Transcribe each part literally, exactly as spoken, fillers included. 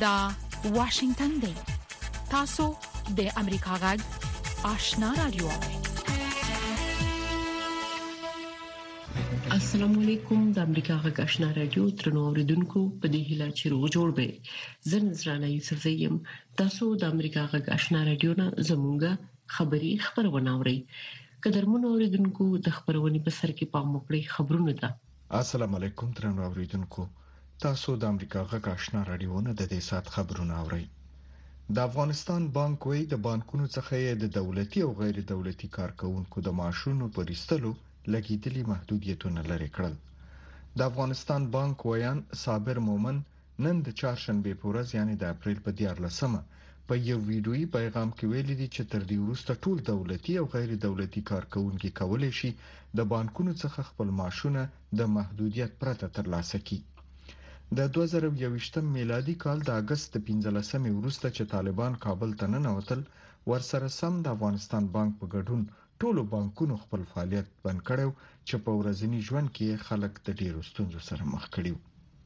دا واشنگتن دی. تاسو د امریکا غږ آشنا رادیو. السلام علیکم. د امریکا غږ آشنا رادیو ترنو اوریدونکو په دې هیله چې روغ جوړ به. زه نذرانه یوسف زیم. تاسو د امریکا غږ آشنا رادیو نه زموږه خبری خبرونه اورئ. قدرمنو اوریدونکو د خبرونې په سر کې پام وکړئ. خبرونه ده. السلام علیکم ترنو اوریدونکو. تاسو د امریکا غږ آشنا رادیو نه د دې سات خبرونه اورئ. د افغانستان بانک وی د بانکونو څخه د دولتي او غیر دولتي کارکونکو د معاشونو پر ایستلو لګیدلي محدودیتونه لري کړل. د افغانستان بانک ویان صابر مومن نن د چهارشنبه په ورځ یعنی د اپریل په دیارلسمه په یو ویډیويي پیغام کې ویلي دي چې تر دې وروسته ټول دولتي او غیر دولتي کارکونکو کولای شي د بانکونو څخه خپل معاشونه د محدودیت پرته ترلاسه کړي. د دوه زره یوویشتم میلادي کال د اگست پنځلسمې وروسته چې طالبان کابل ته ننوتل، ورسره سم د افغانستان بانک په ګډون ټولو بانکونو خپل فعالیت بند کړو چې په ورځني ژوند کې خلک د ډیرو ستونزو سره مخ کړي.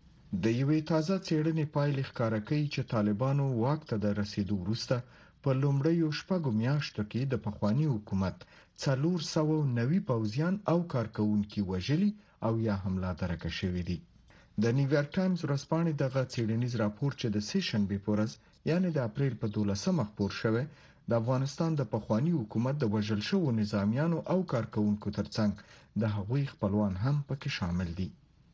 د یوې تازه څېړنې پایلې ښکاره کوي چې طالبانو واک ته د رسیدو وروسته په لومړیو شپږو میاشتو کې د پخوانی حکومت څلور سوه او نوي پوځیان او کارکونکي وژلي او یا حمله درکه شوې دي. د نیویارک ټایمز ورځپاڼې دغه څېړنیز راپور چې د سه شنبه په ورځ یعنی د اپریل په دولسمه خپور شوی، د افغانستان د پخوانی حکومت د وژل شوو نظامیانو او کارکونکو ترڅنګ د هغوی خپلوان هم پکې شامل دي.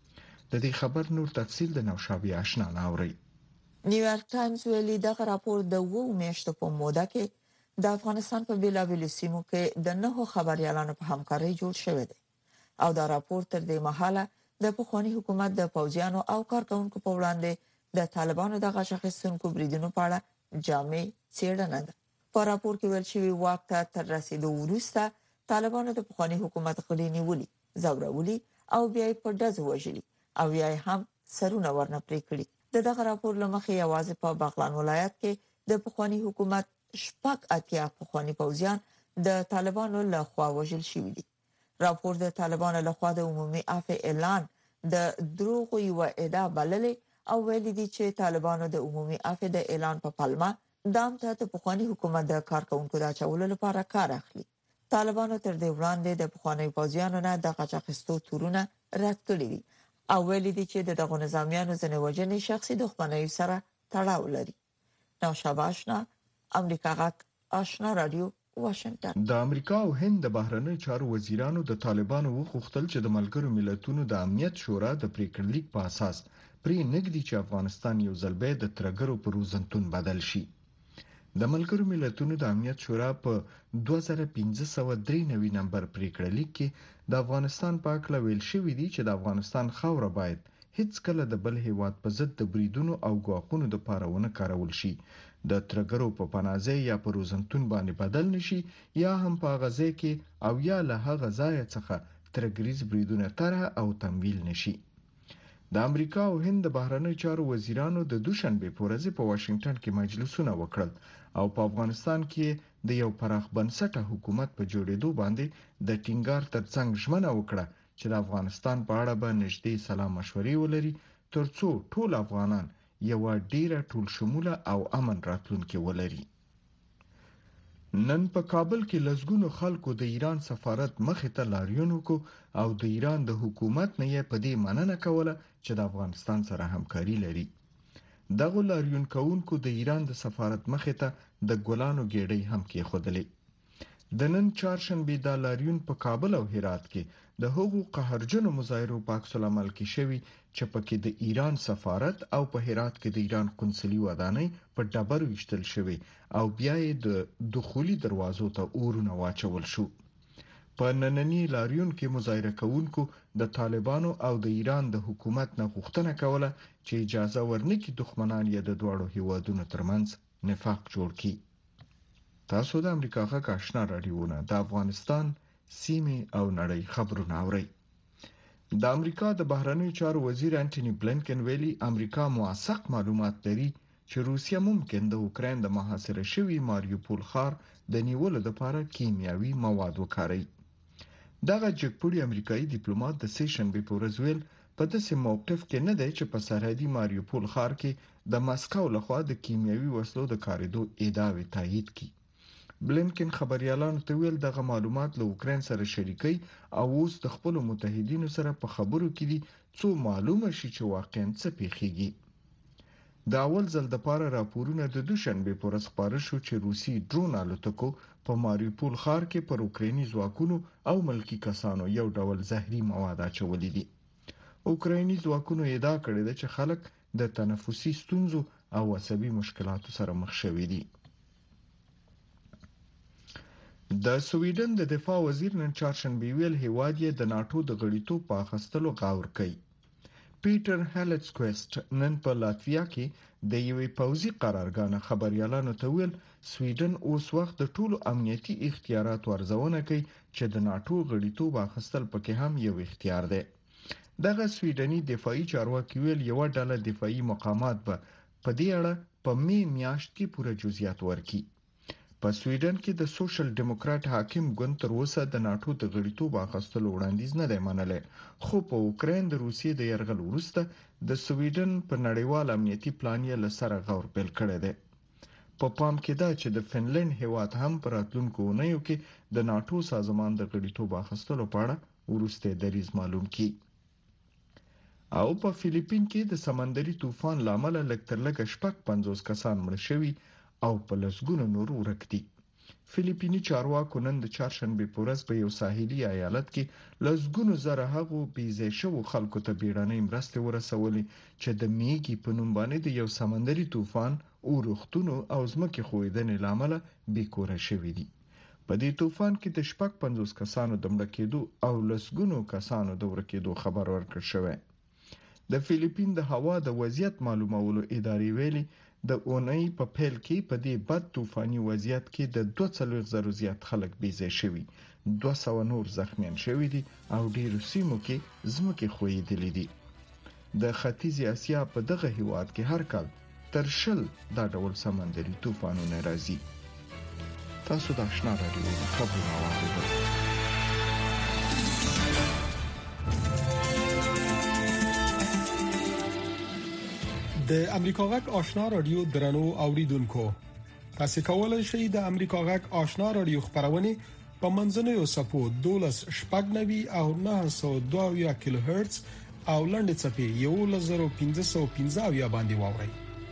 د دې خبر نور تفصیل د نوشابه آشنا ناوري. نیویارک ټایمز ویلي دغه راپور د وو میاشتو په موده کې د افغانستان په بیلابیلو سیمو کې د نهو خبريالانو په همکارۍ جوړ شوی دی او دا راپور تر دې مهاله د پخوانی حکومت د پوځیانو او کارکونکو په وړاندې د طالبانو د غشخستونکو بریدونو په اړه جامع څېړنه ده. په راپور کې ویل شوی واک ته تر رسیدو وروسته طالبانو د پخوانی حکومت غړي نیولي، ځورولي او بیا په ډز وژلي او بیا هم سرونه ورنه پرې کړي. دغه راپور لمخې یوازې په بغلان ولایت کې د پخوانی حکومت شپږ اتیا پخوانی پوځیان د طالبانو له خوا وژل شوي دي. راپور د طالبانو له خوا د عمومي عفو اعلان د دروغ یو ادعا بللې او ویلي دي چې طالبانو د عمومي عفو د اعلان په پلمه دام ته د پخوانی حکومت د کارکونکو د چولو لپاره کار اخلي. طالبانو تر دې وړاندې د پخوانی پوځیانو نه د غچاخستو تورونه رد کړي دي او ویلي دي چې دغه نظامیانو ځنې وجنې شخصي دښمنۍ سره تړاو لري. نو شاباشنا امریکا غږ آشنا رادیو واشنگټن. د امریکا او هند د بهرنی چارو وزیرانو د طالبانو وغوښتل چې د ملګرو ملتونو د امنیت شورا د پریکړې لیک په اساس پرې نګدي چې افغانستان یو ځل به د ترګرو پر روزنتون بدل شي. د ملګرو ملتونو د امنیت شورا په دوه زره پنځه سوه درې نوي نمبر پریکړه لیک کې د افغانستان په اړه ویل شوی دی چې د افغانستان خاوره باید هیڅ کله د بل هیواد په ضد د بریدونو او ګواښونو د پارونه کارول شي، د ترګرو په پناځي یا په روزنتون باندې بدل نشي یا هم په غزه کې او یا له هغه ځای څخه ترګریز بریدونه طرح او تمویل نشي. د امریکا او هند د بهرنی چارو وزیرانو د دوشنبه په ورځ په واشنگټن کې مجلسونه وکړل او په افغانستان کې د یو پراخ بنسټه حکومت په جوړېدو باندې د ټینګار ترڅنګ ژمنه وکړه چې د افغانستان په اړه به نږدې سلام مشورې ولري ترڅو ټول افغانان یو ډیره ټول شموله او امن راتلونکي ولري. نن په کابل کې لسګونو خلکو د ایران سفارت مخې ته لاریون وکړ او د ایران د حکومت نه یې په دې مننه کوله چې د افغانستان سره همکاري لري. دغه لاریون کوونکو د ایران د سفارت مخې ته د ګلانو ګېډۍ هم کېښودلې. د نن چهارشنبه د لاریون په کابل او هرات کې د هغو قهرجنو مظاهرو په عکس العمل کې شوی چې پکې د ایران سفارت او په هرات کې د ایران قونسلي ودانۍ په ډبرو وشتل شوی او بیا یې د دخولي دروازو ته اورونه واچول شو. په نننی لاریون کې مظاهره کوونکو د طالبانو او د ایران د حکومت نه غوښتنه کوله چې اجازه ورنکړي دښمنان یې د دوړو هیوادونو ترمنځ نفاق جوړ کړي. تاسو د امریکا غږ آشنا رادیو نه د افغانستان سیمه او نړۍ خبرونه اورئ. د امریکا د بهرنیو چارو وزیر انټونی بلنکن ویلي امریکا موثق معلومات لري چې روسیه ممکن د اوکراین د محاصره شوی ماریوپول ښار د نیولو لپاره کیمیاوي مواد وکاروي. دغه جګپوړي امریکایي ډیپلوماټ د سه شنبه په ورځ ویل په داسې موقف کې نه دی چې په سرحدي ماریوپول ښار کې د ماسکو لخوا د کیمیاوي وسلو د کاریدو ادعاوې تایید کړي. بلینکن خبريالانو ته ویل دغه معلومات له اوکرين سره شریکي او اوس د خپل متحدینو سره په خبرو کې دي څو معلومه شي چې واقعا څه پیښیږي. د اول ځل د پاره راپورونه د دوشنبه پر ورځ خبر شو چې روسي ډرون الوتکو په ماریوپول ښار کې پر اوکريني ځواکونو او ملکی کسانو یو ډول زهري مواد اچولي دي. اوکريني ځواکونو ادعا کړې ده چې خلک د تنفسي ستونزو او عصبي مشکلاتو سره مخ شوي دي. د سویډن د دفاع وزیر نن چهارشنبه ویل هیواد یې د ناتو د غړیتوب په اخیستلو غور کوي. پیټر هالټسکويسټ نن په لاتویا کې د یوې پوځي قرارګاه خبريالانو ته ویل سویډن اوس وخت د ټولو امنیتي اختیارات ورزونه کوي چې د ناتو غړیتوب اخیستل پکې هم یو اختیار دی. دغه سویډني دفاعي چارواکي ویل یو ډله دفاعي مقامات به په دې اړه په می میاشت کې پوره جزئیات ورکړي. په سویډن کې د سوشل ډیموکرات حاکم ګوند تر اوسه د ناتو د غړیتوب اخیستلو وړاندیز نه دی منلی، خو په اوکرين د روسیې د یرغل وروسته د سویډن په نړیوال امنیتي پلان یې لسره غور پیل کړی دی. په پا پام کې دا چې د فنلند هیواد هم پر راتلونکو اونیو کې د ناتو سازمان د غړیتوب اخیستلو په اړه وروسته دریځ معلوم کړي. او په فلیپین کې د سمندري طوفان لامل لږ تر لږه شپږ پنځوس کسان مړ شوي او په لسګونو نور ورک دي. فلیپینی چارواکو نن د چهارشنبه په ورځ په یو ساحلي ایالت کې لسګونو زره هغو بيځای شوو خلکو ته بیړنۍ مرستې ورسولې چې د میګي په نوم باندې د یو سمندري طوفان اورښتونو او ځمکې ښویدنې لامل بیکوره شوي دي. په دې طوفان کې د شپږ پنځوس کسانو د مړه کېدو او لسګونو کسانو د ورکېدو خبر ورکړ شوی. د فلیپین د هوا د وضعیت معلومولو ادارې ویلي د اونۍ په پیل کې په دې بد طوفاني وضعیت کې د دوه څلوېښت زره زیات خلک بيځای شوي، دوه سوه نور زخمیان شوي دي او ډیرو سیمو کې ځمکې ښویېدلې دي. د ختیځې اسیا په دغه هیواد کې هر کال تر شل دا ډول سمندري طوفانونه راځي. تاسو د آشنا رادیو خبرونه واورئ. د امریکا غږ آشنا رادیو درنو اوریدونکو، تاسو کولای شئ د امریکا غږ آشنا رادیو خبرونه په منځنوي سپو دولس شپږ نوي او نه سوه دوه کیلو هرتز او لنډ چپی یو لزر پنځه سوه پنځه باندې واورئ.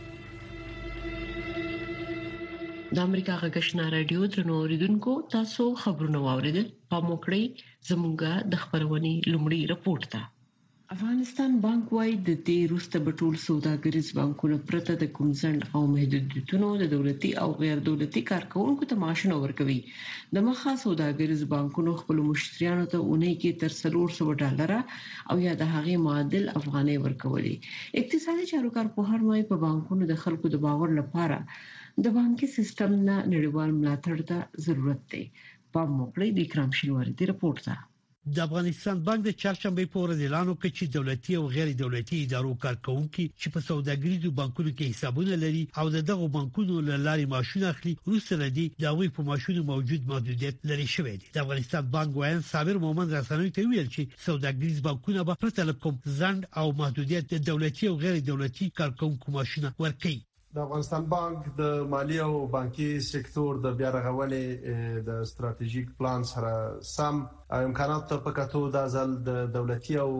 د امریکا غږ آشنا رادیو درنو اوریدونکو، تاسو خبرونه واوریدل. په موکړی زموږه د خبرونې لومړی رپورت ده. افغانستان بانک وايي د دې روسته بټول سوداګریز بانکونو پرته د کومځند او محدودیتونو د دولتي او غیر دولتي کارکونکو ته معاشونه ورکوي. د مخه سوداګریز بانکونو خپل مشتریانو ته اونۍ کې تر څلور سوه ډالر او یا د هغې معادل افغانۍ ورکولي. اقتصادي چارواکي په هر وای په بانکونو د خلکو د باور لپاره د بانکي سیستم نه نړیوال ملاتړ ته ضرورت دی. په موکړی د اکرام شینواری دی رپورت ده. د افغانستان بانک د چهارشنبه په ورځ اعلان وکړ چې دولتي او غیر دولتي ادارو کارکونکو چې په سوداګریزو بانکونو کې حسابونه لري او دغه بانکونو له لارې معاشونه اخلي، وروسته لدی د هغوی په معاشونو موجود محدودیت لري شوی دی. د افغانستان بانک وایي صابر محمد رسنوي ته ویل چې سوداګریز بانکونه به پرته له کوم ځند او محدودیت د دولتي او غیر دولتي کارکونکو معاشونه ورکړي. د افغانستان بانک د مالی او بانکي سکتور د بیا رغونې د استراتیژیک پلان سره سم امکانات په کتو د ځل د دولتي او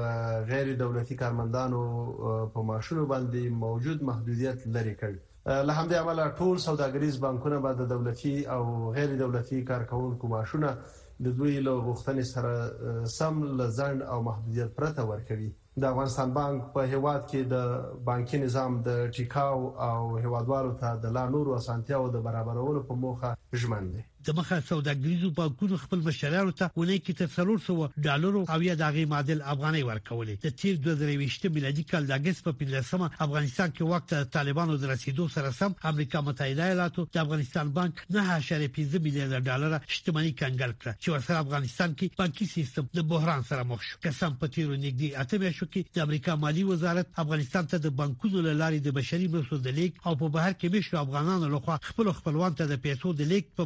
غیر دولتي کارمندانو په معاشونو باندې موجود محدودیت لري کړ. له همدې امله ټول سوداګریز بانکونه به د دولتي او غیر دولتي کارکونکو معاشونه د دوی له غوښتنې سره سم لزند او محدودیت پرته ورکوي. د افغانستان بانک په هیواد کې د بانکي نظام د ټیکاو او هیوادوالو ته د لا نورو اسانتیاو د برابرولو په موخه ژمن دي. د مخه سوداګریزو بانکونو خپل مشتریانو ته ونې کې تر څلور سوه ډالر او یا د غي معادل افغانۍ ورکولې. د تیر دوه زره یوویشت میلادي کال د اگست په پنځمه افغانستان کې وخت طالبانو د رسیدو سره سم امریکا متحده ایالاتو د افغانستان بانک نه اعشاریه پنځه میلیارډ ډالر شتمنۍ کنګل کړه چې ورسره افغانستان کې بانکي سیستم د بحران سره مخ شو. قسم په تیرو نږدې اته میاشتو کې د امریکا مالی وزارت افغانستان ته د بانکونو له لارې د بشري مرستو د لیک او په بهر کې مشر افغانانو لخوا خپل خپلوان ته د پیسو د لیک په برخه کې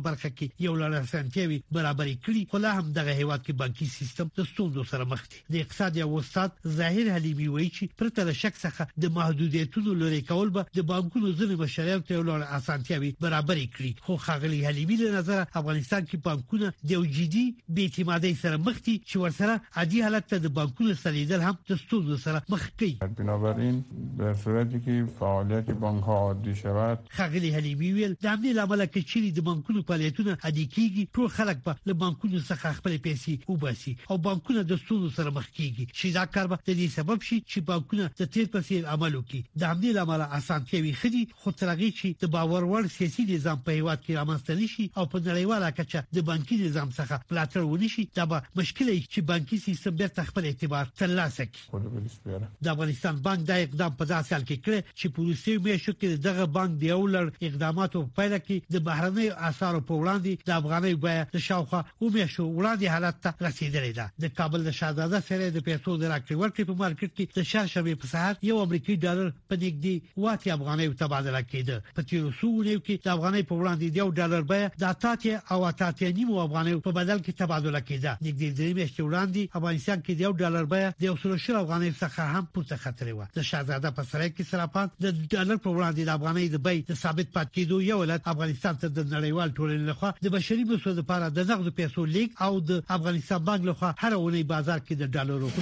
کې یو لړ اسانتیاوي برابرې کړي خو لا هم دغه هیواد کې بانکي سیستم د ستونزو سره مخ دی. د اقتصاد یو استاد ظاهر حلیمي وایي چې پرته له شک څخه د محدودیتونو لري کول به د بانکونو ځینې مشاريع ته یو لړ اسانتیاوي برابرې کړي. خو ښاغلي حلیمي له نظر افغانستان کې بانکونه د یو جدي بې اعتمادۍ سره مخ دي چې ورسره عادي حالت ته د بانکونو سلیدل هم د ستونزو سره مخ کوي. بنابراین در صورتی که فعالیت بانک ها عادی شود ښاغلي حلیمي ویل د امنیت لامل کې چې د بانکونو فعالیتونه عادي کیږي ټول خلک به له بانکونو څخه خپل پیسې وباسي او بانکونه د ستونزو سره مخ کیږي چې دا کار به د دې سبب شي چې بانکونه د تیر په څیر عمل وکړي. د امنیت لامل اسانتیاوي خدي خو ترغی چې د باور وړ سیاسي نظام په هیواد کې رامنځته نشي او په نړیواله کچه د بانکي نظام څخه پلاتر ونشي دا به مشکل وي چې بانکي سیستم بیرته خپل اعتبار ترلاسه کړي. د افغانستان بانک دا اقدام په داسې حال کې کړ چې پولیسي میاشتو کې دغه بانک د اولر اقداماتو په پیل کې د بهرنۍ اسعارو په وړاندې د افغاني بیه د شاوخوا او میاشتو وړاندې حالت ته رسیدلې ده. د کابل د شاهزاده سره د پیسو د راکړې ورکړې په مارکیټ کې د شرشمې په سهار یو امریکایي ډالر په نږدې واته افغاني تبادله کېده. په تیر څو ورځو کې د افغاني په وړاندې د یو ډالر بیه د اتاتې او اتاتې نیمو افغاني په بدل کې تبادله کېده. نږدې درې میاشتې وړاندې افغانستان کې د یو ډالر بیه د یو سل شل افغاني څخه هم پورته خطرې و. د شاهزاده په سره کې سراپات د ډالر په وړاندې د افغاني د بیې د ثابت پات کېدو یو ولادت افغانستان ته د نړیوال ټولنې لخوا د بشري مسو لپاره د نقد پیسو لیک او د افغانستان بانک لخوا هر اونۍ بازار کې د ډالرو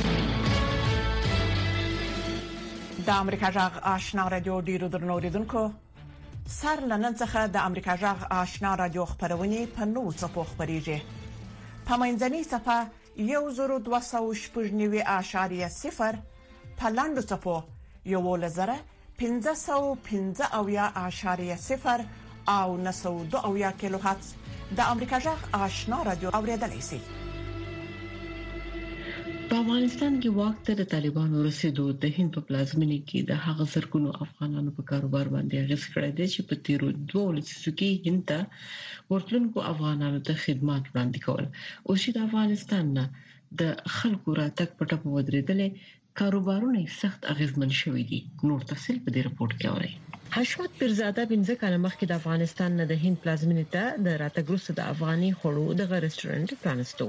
د امریکا جغ آشنا رادیو ډیرو درنوریدونکو سر لنن څخه د امریکا جغ آشنا رادیو خبرونه په نو څپو خبريږي. په منځني صفه یو زرو دوه سوه شپږ نوي اعشاریه صفر په لاندو څپو یو لزره پنځه سوه پنځه اویا اعشاریه صفر او نه سوه دوه اویا کیلو هرتز د امریکا جغ آشنا رادیو اوریدلای شي. په افغانستان کې واک ته د طالبانو رسیدو د هند په پلازمینه کې د هغه زرګونو افغانانو په کاروبار باندې اغیز کړی دی چې په تیرو دوه لسیزو کې هند ته ورتلونکو افغانانو ته خدمات وړاندې کول او چې د افغانستان نه د خلکو راتګ په ټپه ودرېدل کاروبارونه سخت اغیزمن شوي دي. نور تفصیل په دې رپورت کې اورئ. حشمت پیرزاده بنځه کاله مخکې د افغانستان نه د هند پلازمینه ته د راتګ وروسته د افغاني خوړو د رستورانت پرانستو.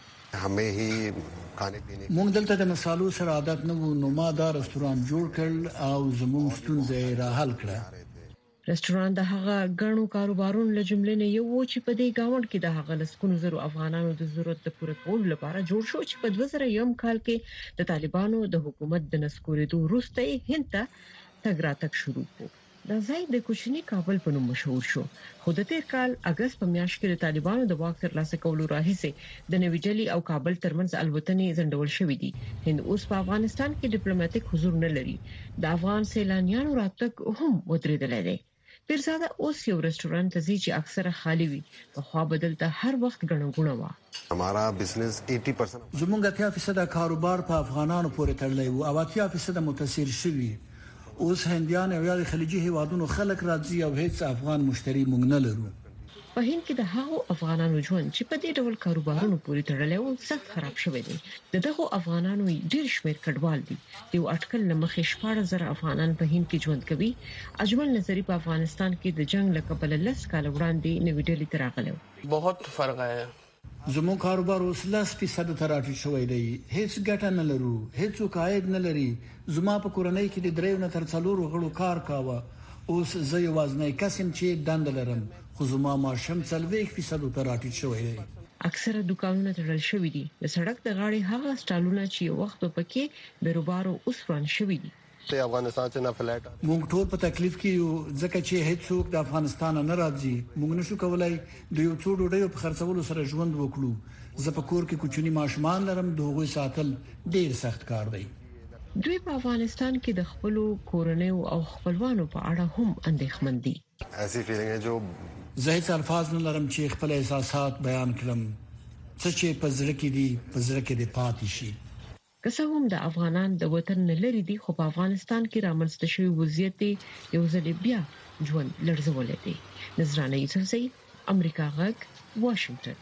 همه هی خانه پینے مونږ دلته د مصالو سره عادت نه وو نو ما دا رستوران جوړ کړ او زموږ ستونزې را حل کړه. رستوران د هغه غنو کاروبارونو له جملې نه یو و چې په دې گاوند کې د هغه لسکونو زرو افغانانو د ضرورت د پوره کولو لپاره جوړ شو چې په دوه زره یو کال کې د طالبانو د حکومت د نسکورېدو وروسته هند ته تګ راتګ شروع کړ. دا ځای د کوچني کابل په نوم مشهور شو خو د تیر کال اگست په میاشت کې د طالبانو د واک ترلاسه کولو راهیسې د نوی ډیلی او کابل ترمنځ الوتنې ځنډول شوې دي. هند اوس په افغانستان کې ډیپلوماټیک حضور نه لري. د افغان سیلانیانو راتګ هم ودرېدلی دی. پیرزاده اوس یو رستوران ته ځي چې اکثره خالی وي په خوا بدل ته هر وخت غنغونه و. हमारा बिजनेस अस्सी परसेंट زمونږ اتیا فیصد کاروبار په افغانانو پورې تړلی وو او اتیا فیصد متاثر شوي. اوس هندیان او یا خلیجي هیوادونو خلک راځي او هیڅ افغان مشتری مونږ نه لرو. په هند کې د هغو افغانانو ژوند چې په دې ډول کاروبارونو پورې تړلی وو سخت خراب شوی دی. دغه افغانانو ډیر شمیر کډوال دي. یو اټکل لمخې شپږ زره افغانان په هند کې ژوند کوي. اجمل نظری په افغانستان کې د جنگ لکبل لس کال وړاندې نوی ډیلی ته راغلی. बहुत فرق ہے. زموږ کاروبار اوس لس فیصد ته راټیټ شوی دی. هیڅ ګټه نه لرو، هیڅ عاید نه لري. زما په کورنۍ کې د دریو نه تر څلورو غړو کار کاوه. اوس زه یوازنی کسم چې دند لرم خو زما ماشوم څلوېښت فیصد ته راټیټ شوی دی. اکثره دکانونه تړل شوي دي. د سړک د غاړې هغه سټالونه چې یو وخت پکې بیروبارو اوس وران شوي دي. ته افغانستان څخه نه فلایټ مونږ ټول په تکلیف کې یو ځکه چې هیڅ څوک د افغانستان نه راځي. مونږ نشو کولای د یو څو ډوډۍ په خرڅولو سره ژوند وکړو. زه په کور کې کوچني ماشومان لرم. د هغوی ساتل ډیر سخت کار دی. دوی په افغانستان کې د خپل کورنیو او خپلوانو په اړه هم اندېښمن دي. ایسی فیلینګ ہے جو زه هیڅ الفاظ نه لرم چې خپل احساسات بیان کړم. څه چې په زړه کې دي په زړه کې دي پاتې شي. که څه هم د افغانان د وطن نه لري دي خو په افغانستان کې رامنځته شوی وضعیت یو ځل بیا ژوند لړزولې دي. نظرانه یوسفزئی امریکا غږ واشنگټن.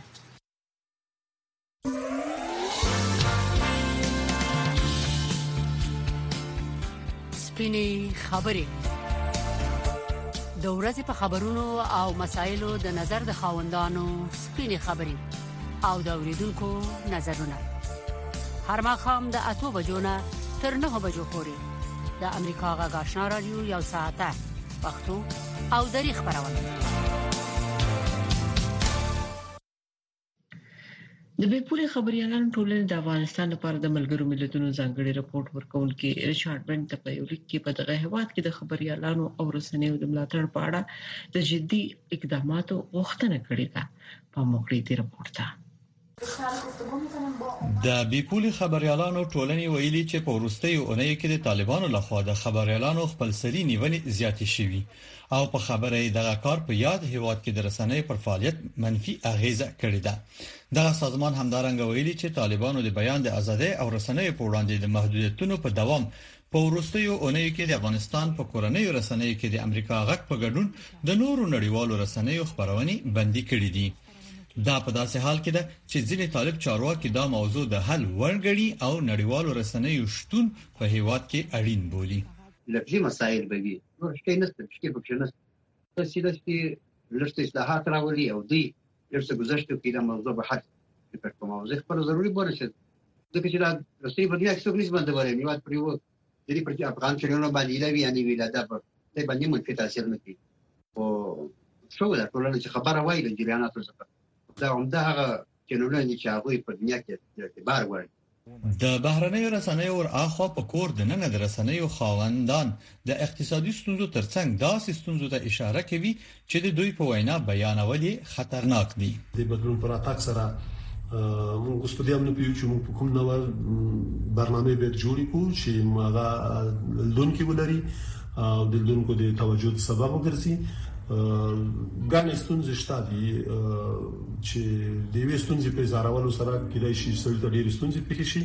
سپینې خبرې د ورځې په خبرونو او مسایلو د نظر د خاوندانو سپینې خبرې او د اوریدونکو نظرونه هر ماښام د اتو بجو نه تر نهو بجو پورې د امریکا غږ آشنا رادیو یو ساعته پښتو او دری خبرونه د بیپوري خبريالانو ټولنې د افغانستان لپاره د ملګرو ملتونو ځانګړي راپورټ ورکونکي ریچارډ برنټ په یو لیک کې په دغه هیواد کې د خبريالانو او رسنیو د ملاتړ په اړه د جدي اقداماتو غوښتنه کړې ده. په موکړې دی راپورټ د بیپوري خبريالانو ټولنې ویلي چې په ورستیو اونۍ کې د طالبانو لخوا د خبريالانو خپلسري نیونې زیاتې شوې او په خبره دغه کار په یاد هیواد کې د رسنیو پر فعالیت منفي اغیزه کړې ده. دغه سازمان همدارنګه ویلي چې طالبانو د بیان د ازادۍ او رسنیو په وړاندې د محدودیتونو په دوام په ورستیو اونۍ کې د افغانستان په کورنیو رسنیو کې د امریکا غږ په ګډون د نورو نړیوالو رسنیو خبرونه بندي کړې دي. دا په داسې حال کې ده چې ځینې طالب چارواکي دا موضوع د حل ورګړي او نړیوالو رسنیو شتون په هیواد کې اړین بولي. لفظي مسائل به وي نو شته نه ستې په کې نه ستې چې لږه اصلاحات راولي او دی لږه گذشته کې د موضوع به حل په کومه موضوع خبره ضروري بوله چې ځکه چې دا رسمي په دې کې څه نشي باندې ورې نیوات پریو د دې پر افغان چلونه باندې لوي یعنی ویلاده په دې باندې منفي تاثیر نه کوي او شو دا ټولنه چې خبره وایي د جریاناتو څخه دا همدا هغه چلونه چې هغه په دنیا کې اعتبار وړي. د بهرنیو رسنیو ور اخوا په کور د نن د رسنیو خاوندان د اقتصادي ستونزو ترڅنګ داسې ستونزو ته اشاره کوي چې د دوی په وینا بیانول خطرناک دي. د بدلون پر اتاک سره موږ ستودیو نه پیو چې موږ په کوم نوو برنامه به جوړی کو چې موږ لونکي ولري او د لونکو د توجه سبب وګرځي. ګان ستونزې شته دي چې د وې ستونزې په زارولو سره کېدای شي سړي ته ډېر ستونزې پېښ شي.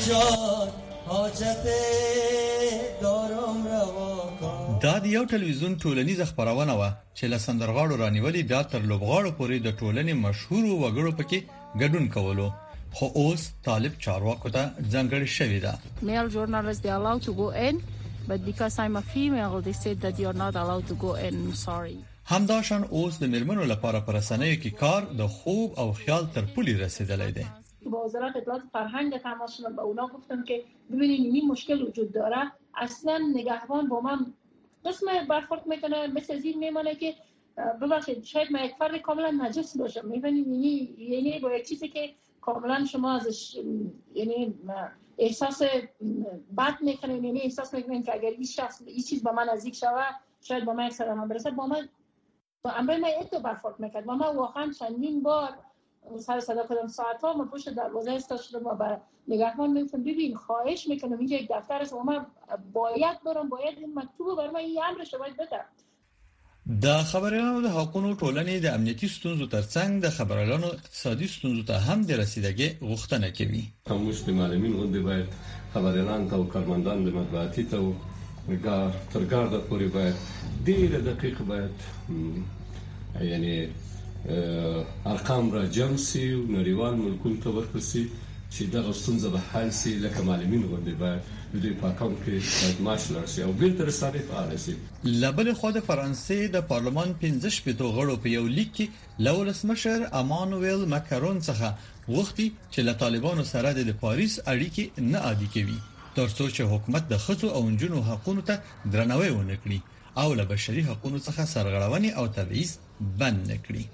دا د یو ټلویزیون ټولنیز خبرونه و چې له سندرغاړو رانیولې بیا تر لوبغاړو پورې د ټولنې مشهور وګړو پکې ګډون کولو خو اوس طالب چارواکو ته ځانګړی شوی ده. Male journalists they are allowed to go in but because I'm a female they said that you are not allowed to go in. Sorry. همداشان اوس د مرمنو لپاره پر رسنیو کې کار د خوب او خیال تر پولي رسیدلی دی. با وزارت اطلاعات فرهنگ تماس شدم به اونا گفتم که ببینید این مشکل وجود داره اصلا نگهبان با من قسم برخورد میکنه مثل این میمونه که ببخشید شاید من یک فرد کاملا نجس باشم میبینید یعنی یعنی با یک چیزی که کاملا شما ازش یعنی احساس بد میکنید یعنی احساس میکنید که اگر این شخص این چیز با من نزدیک شوه شاید با من یک صدمه برسه با من با امر من اتو برخورد میکرد و من واقعا چندین بار سر صدا کردم ساعتها ما پشت دروازه ایستاده شدم و بر نگهبان میگفتم ببین خواهش میکنم اینجا یک دفتر است و من باید برم باید این مکتوب برام این امر شما بده. د خبريالانو د حقوقو ټولنې د امنیتي ستونزو ترڅنګ د خبريالانو اقتصادي ستونزو ته هم د رسیدګۍ غوښتنه کوي. کومش د معلمین غونډې باید خبريالان او کارمندان د مطبوعاتي ته ګار ترګار د پوری باید ډیره دقیق باید یعنی ارقام را جمع سي او نړیوال ملکونو ته ورکړي چې دا ستونزه به حل سي لکه معلمین غونډې باید د دې په اکاونټ کې ماش لرسي او بیرته رسالې فعال سي. لبل خو د فرانسې د پارلمان پنځه شپږ غړو په یو لیک کې لولس مشر امانوئل ماکرون څخه وختي چې له طالبانو سره د پاریس اړیکې نه عادي کوي ترڅو چې حکومت د خځو او نجونو حقوقو ته درناوی ونکړي او له بشري حقوقو څخه سرغړونې او تبعیض بند نکړي.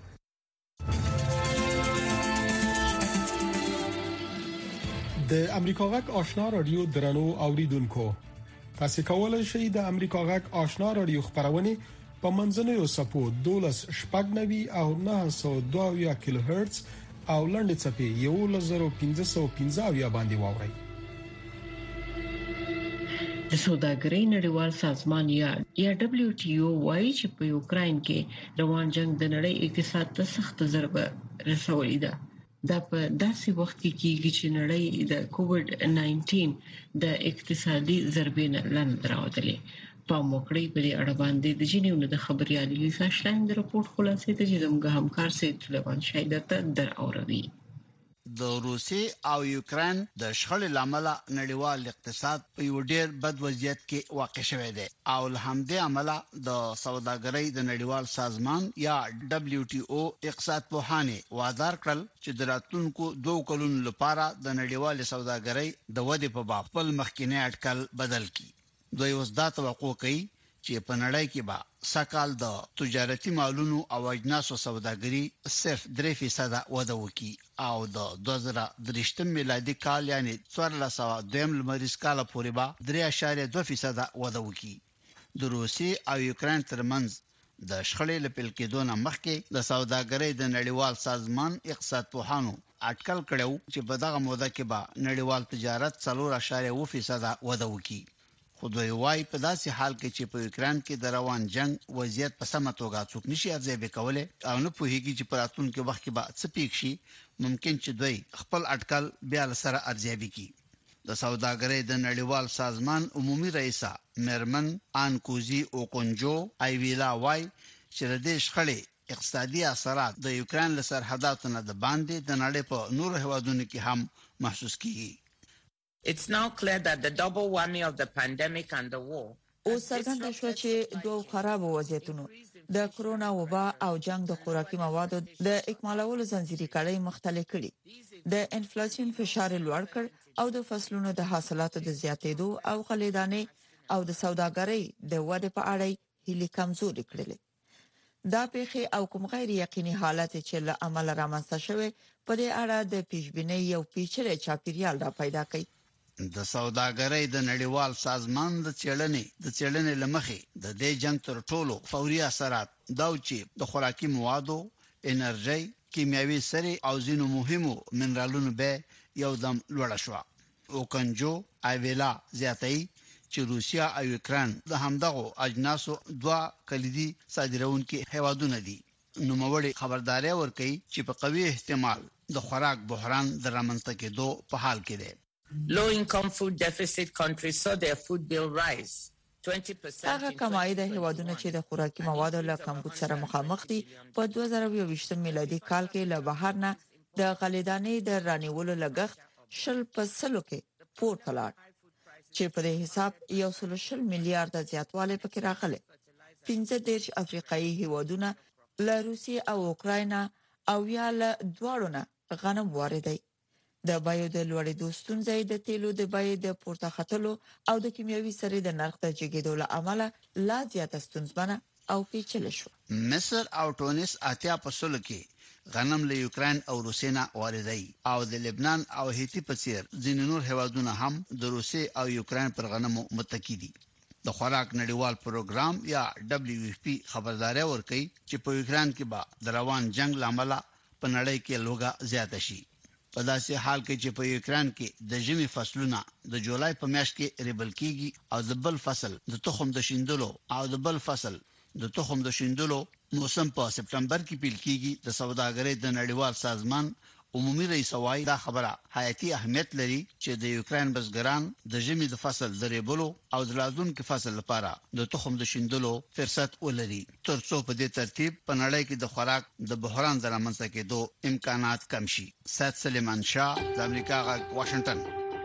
د امریکا غږ آشنا رادیو درنو اوریدونکو تاسو کولای شئ د امریکا غږ آشنا رادیو خبرونه په منځنوي سپو دولس شپږ نوي او نه سو دوه کیلو هرتز او لنډ چپی یو لزر پنځه سو پنځه باندې واورئ. د سوداګرۍ نړیوال سازمان یا یا دبليو ټي او وايي چې په یوکرين کې روان جنگ د نړۍ اقتصاد ته سخت ضربه رسولې ده. دا په داسې وخت کې کېږي چې نړۍ د کووډ ناینټین د اقتصادي ضربې نه لاندې راوتلې. په موکړې په دې اړه باندې د جنیو د خبريالي لیسا شلاین د راپور خلاصې ته چې زموږ همکار سید سلیمان شایدر ته در اوروي. د روسیې او یوکرين د شخړې لامل نړیوال اقتصاد په یو ډېر بد وضعیت کې واقع شوی دی او الحمدلله عمله د سوداګرۍ د نړیوال سازمان یا دبليو ټي او اقتصاد پوهانه وادار کړل چې د راتلونکو دوه کلونو لپاره د نړیوال سوداګرۍ د ودې په باب خپل مخکینی اټکل بدل کړي دوی اوس دا توقع کوي چې په نړۍ کې به سکهال د تجارتي مالونو او اجناسو سوداګري صرف درې فیصد وده وکړي او د دوه زره درې میلادي کال یعنی څوارلس سوه دویم لمریز کال پورې به درې اعشاریه دوه فیصد وده وکړي د روسیې او یوکرين ترمنځ د شخړې لپاره کېدو نه مخکې د سوداګرۍ د نړیوال سازمان اقتصاد پوهانو اټکل کړو چې په دغه موده کې به نړیوال تجارت څلور اعشاریه اووه فیصد وده وکړي خو دوی وايي په داسې حال کې چې په یوکرين کې د روان جنگ وضعیت په سمه توګه څوک نشي ارزیابي کولای او نه پوهیږي چې په راتلونکي وخت کې به څه پیښ شي ممکن چې دوی خپل اټکل بیا سره ارزیابي کړي د سوداګرۍ د نړیوال سازمان عمومي رئیسه مرمن آنکوزي اوکونجو ایویلا وايي چې د دې شخړې اقتصادي اثرات د یوکرين له سرحداتو نه د باندې د نړۍ په نور هیوادونو کې هم محسوس کیږي. It's now clear that the double whammy of the pandemic and the war او څرګنده شو چې دوه خراب وضعیتونو د کرونا وبا او جنگ د خوراکي موادو د اکمالولو زنجیري کړي مختلف کړي د انفلیشن فشار لوړ کړ او د فصلونو د حاصلاتو د زیاتېدو او خلیدانې او د سوداګرۍ د وده په اړه هلي کمزوري کړل دا پیښه او کوم غیر یقیني حالت چې له عمل رامنځته شوه په دې اړه د پیشبینۍ یو پیچلې چاپیریال را پیدا کړي د سوداګرۍ د نړیوال سازمان د چلنې د چلنې لمخې د دې جنگ تر ټولو فوري اثرات دا چې د خوراکي موادو انرژي کیمیاوي سرې او ځینو مهمو منرالونو به یو دم لوړ شو او کنجو ایویلا زیاتای چې روسیا او یوکرين د همدغه اجناسو دوا کلیدي صادرونکي هیوادونه دي نو موړي خبرداري ورکړي چې په قوي احتمال د خوراک بحران د رامنځته کېدو په حال کې دی. Low income food deficit countries saw their food bill rise twenty percent. هغه کمای د هیوادونو چې د خوراکي موادو له کمبود سره مخامخ دي په دوه زره یوویشت میلادي کال کې له بهر نه د غلیدانې د رانیولو لګښت شل په سلو کې پورته لاړ چې په دې حساب یو سل شل میلیارډ زیاتوالی پکې راغلی. پنځه دیرش افریقایي هیوادونه له روسیې او اوکراین او یا له دواړو نه غنم واردوي. د بایو د لوړېدو ستونزې د تیلو د بای د پورته ختلو او د کیمیاوي سرې د نرخ د جګېدو له امله لا زیاته ستونزمنه او پیچلې شو. مصر او تونس اتیا په سلو کې غنم له یوکرين او روسیې نه واردوي او د لبنان او هیتی په څیر ځینې نور هیوادونه هم د روسیې او یوکرين پر غنمو متکی دي. د خوراک نړیوال پروګرام یا دبليو اف پی خبرداري ورکړي چې په یوکرين کې به د روان جنگ لامل په نړۍ کې لوګه زیاته شي. په داسې حال کې چې په یوکرين کې د ژمي فصلونه د جولای په میاشت کې ریبل کیږي او د بل فصل د تخم د شیندلو او د بل فصل د تخم د شیندلو موسم په سپتمبر کې پیل کیږي د سوداګرۍ د نړیوال سازمان عمومي رئیس وايي دا خبره حیاتي اهمیت لري چې د یوکرين بزګران د ژمي د فصل د ریبلو او د راتلونکي فصل لپاره د تخم د شیندلو فرصت ولري ترڅو په دې ترتیب په نړۍ کې د خوراک د بحران د رامنځته کېدو امکانات کم شي. سید سلیمان شاه د امریکا غږ واشنگټن.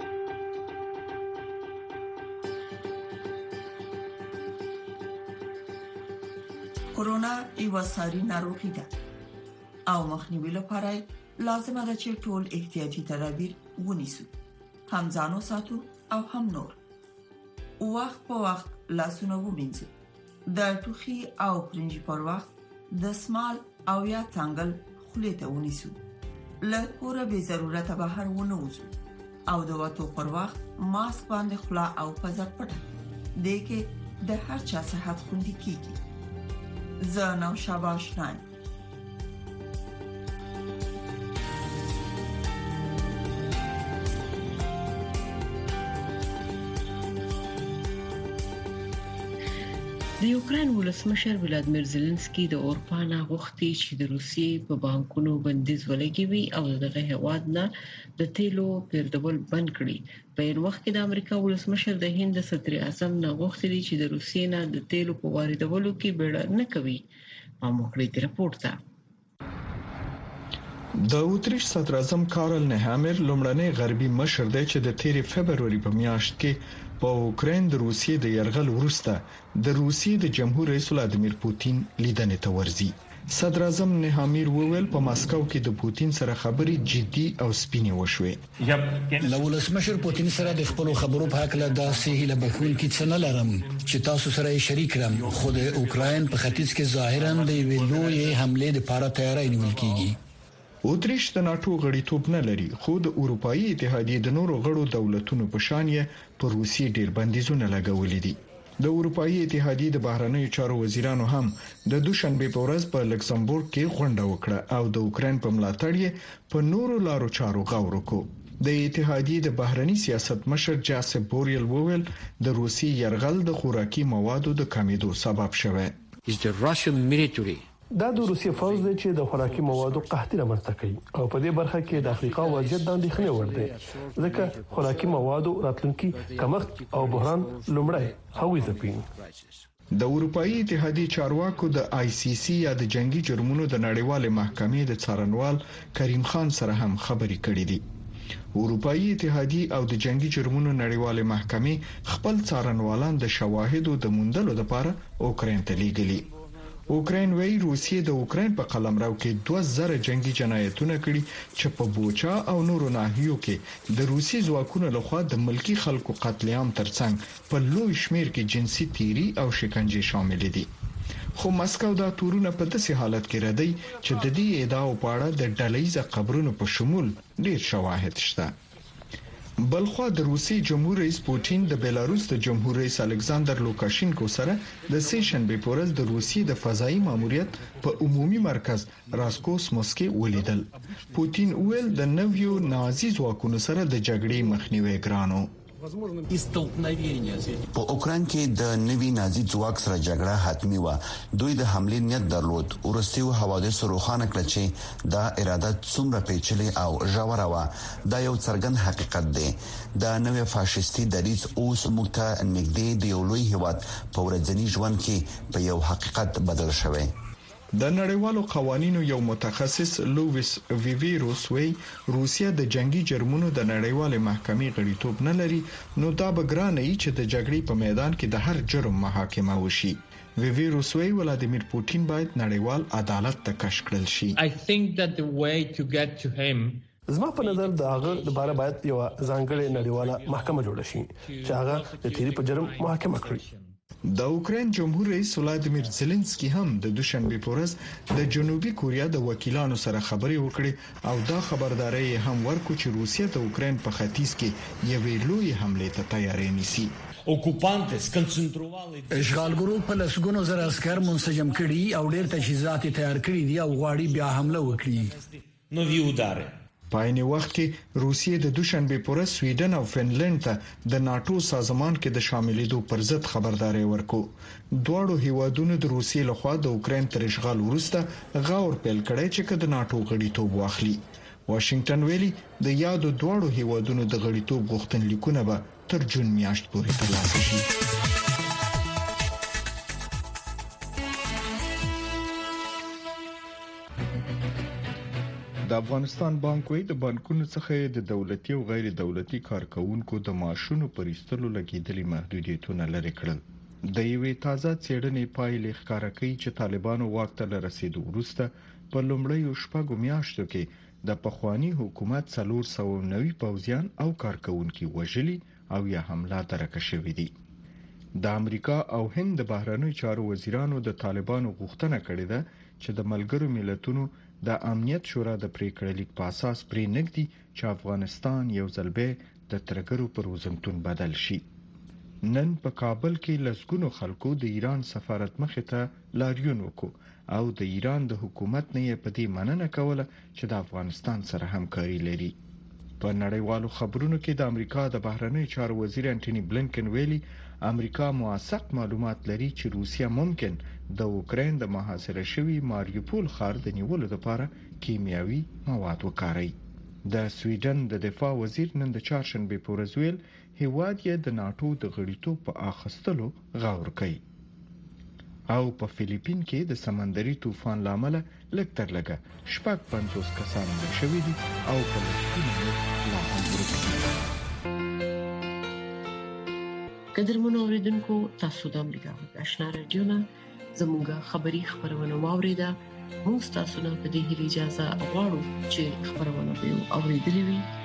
کورونا یو ساري ناروغي ده او مخنیوي لپاره لازم ده چې ټول احتیاطي تدابیر ونیسو هم ځانو ساتو او هم نور وخت په وخت لاسونه ومینځو د ټوخي او پرنجي پر وخت د سمال او یا څنګل خولې ته ونیسو له کوره به ضرورت بهر ونه وځو او د وټو پر وخت ماسک باندې خلا او پزه پټه دې کې د هر چا صحت خوندي کیږي. زه نو شاباش نایم. د یوکرين ولسمشر ولادیمیر زيلنسکي د اروپا نه غوښتي چې د روسیې په بانکونو بندیز ولګوي او دغه هواد نه د تیلو پیردول بند کړي. په یو وخت کې د امریکا ولسمشر د هند صدر اعظم نه غوښتي چې د روسیې نه د تیلو په واردولو کې بیړه نه کوي. په موکړې رپورت ده د اوتریش صدر اعظم کارل نهامر لومړنی غربي مشر دی چې د تیرې فبرवरी په میاشت کې په اوکراین د روسیې د يرغل وروسته د روسیې د جمهور رئیس ولادیمیر پوتین لیدنې ته ورځي. صدر اعظم نهامیر وویل په ماسکو کې د پوتین سره خبرې جدي او سپینې وشوې. له ولسمشر پوتین سره د خپل خبرو په حق له داسې هیله بخون کې څه نه لرم چې تاسو سره یې شریک کړم، خو د اوکراین په ختیځ کې ظاهرا د یوې لویې حمله لپاره تیاری نیول کیږي. اوتریش د ناتو غړیتوب نه لري، خو د اروپאי اتحادیې د نورو غړو دولتونو په شان یې پر روسیې ډیر بندیزونه لګولې دي. د اروپאי اتحادیې د بهرنیو چارو وزیرانو هم د دوشنبه په ورځ په لکسمبورګ کې غونډه وکړه او د اوکراین په ملاتړ یې په نورو لارو چارو غور وکړ. د اتحادیې د بهرنی سیاست مشر جاسپ بوریل وویل د روسي يرغل د خوراکي موادو د کمیدو سبب شوه. دا د روسیې فوج دی چې د خوراکي موادو قحطي رامنځته کوي او په دې برخه کې د افریقا وضعیت د اندېښنې وړ دی، ځکه خوراکي موادو راتلونکي کمښت او بحران لومړی هوی ځپي. د اروپאי اتحادیې چارواکو د آی سی سی یا د جنگي جرمونو د نړیوالې محکمې د څارنوال کریم خان سره هم خبرې کړې دي. اروپאי اتحادیې او د جنگي جرمونو نړیوالې محکمې خپل څارنوالان د شواهدو د موندلو لپاره اوکراین ته لیږلي. اوکراین وی روسیې د اوکراین په قلمرو کې دوه زره جنگي جنایتونه کړي چې په بوچا او نورو ناحیو کې د روسي ځواکونو لخوا د ملکی خلکو قتل عام ترڅنګ په لوی شمیر کې جنسي تیری او شکنجه شامل دي. خو مسکو دا تورونه په داسې حالت کې ردی چې د دې ادعاو په اړه د ډلهییز خبرونو په شمول ډیر شواهد شته. بلخوا د روسي جمهور رئیس پوتین د بیلاروس د جمهور رئیس الکساندر لوکاشینکو سره د سه شنبه په ورځ د روسي د فضایي ماموریت په عمومي مرکز راسکوسموس کې ولیدل. پوتین ویل د نویو نازي ځواکونو سره د جګړې مخنیوي ګرانو. په اوکراین کې د نوي نازي ځواک سره جګړه حتمي و. دوی د حملې نیت درلود. ورستیو حوادث روښانه کړل چې دا اراده څومره پیچلې او ژوره و. دا یو څرګند حقیقت دی. دا نوې فاشیستي دریځ اوس موږ ته نږدې دی یو لوی هیواد په ورځني ژوند کې په یو حقیقت بدل شوی. د نړیوالو قوانینو یو متخصص لوویس ویویروس وی روسیا د جنگي جرمونو د نړیوالې محکمې غړیتوب نه لري، نو دا به ګرانه ای چې د جګړې په میدان کې د هر جرم محاکمه وشي. ویویروس وی ولادیمیر پوتین باید نړیوال عدالت ته کش کړل شي. زما په نظر دا هغه لپاره باید یو ځانګړې نړیواله محکمه جوړه شي چې هغه د تیری په جرم محاکمه کړي. د اوکراین جمهور رئیس ولادیمیر زيلنسکي هم د دوشنبه په ورځ د جنوبي کوریا د وکیلانو سره خبرې وکړې او دا خبرداري هم ورکړه چې روسیا د اوکراین په ختیځ کې یوې لوی حمله ته تیاری نیسي. اوکوپانټ سکنټرولوالي اشغالګرو په لسګونو زره عسكر منسجم کړي او ډېر تجهیزات تیار کړي دي او غواړي بیا حمله وکړي. نوې وداره په عین وخت کې روسیې د دوشنبه په ورځ سویډن او فنلند ته د ناتو سازمان کې د شاملېدو پر ضد خبرداري ورکړه. دواړو هیوادونو د روسیې لخوا د اوکراین تر اشغال وروسته غور پیل کړی چې د ناتو غړیتوب واخلي. واشنگټن ویلي د یادو دواړو هیوادونو د غړیتوب غوښتنلیکونه به تر جون میاشت پورې ترلاسه شي. د افغانستان بانک وی د بانکونو څخه د دولتي او غیر دولتي کارکونکو د معاشونو پرېستلو لګیدلي محدودیتونه لري کړل. د یوې تازه څېړنې پایلې ښکاره کوي چې طالبانو واک ته رسیدو وروسته په لومړیو شپږو میاشتو کې د پخوانی حکومت څلور سوه او نوي پوځیان او کارکونکو وژلي او یا حمله درکه شوې دي. د امریکا او هند د بهرنیو چارو وزیرانو د طالبانو غوښتنه کړې ده چې د ملګرو ملتونو د امنیت شورا د پریکړې لیک په اساس پرې نګدي چې افغانستان یو ځل به د ترګرو پر وزنتون بدل شي. نن په کابل کې لسګونو خلکو د ایران سفارت مخې ته لاریون وکړ او د ایران د حکومت نه په دې مننه کوله چې د افغانستان سره همکاري لري. په نړیوالو خبرونو کې د امریکا د بهرنیو چارو وزیر انټونی بلنکن ویلي امریکا موثق معلومات لري چې روسیا ممکن د اوکراین د محاصره شوی ماریوپول ښار د نیولو لپاره کیمیاوي مواد وکاروي. د سویډن د دفاع وزیر نن د چهارشنبه په ورځ ویل هیواد یې د ناتو د غړیتوب په اخیستلو غور کوي. او په فلیپین کې د سمندري طوفان لامل لکتر لګه شپږ پنځوس کسان مړ شوي دي او په لسګونو لا هم ورک دي. قدرمنو اوریدونکو، تاسو د امریکا غږ آشنا رادیو نه زموږه خبری خبرونه واوریده. موږ تاسو نه په دې هیله اجازه غواړو چې خبرونه به اوریدلې وي.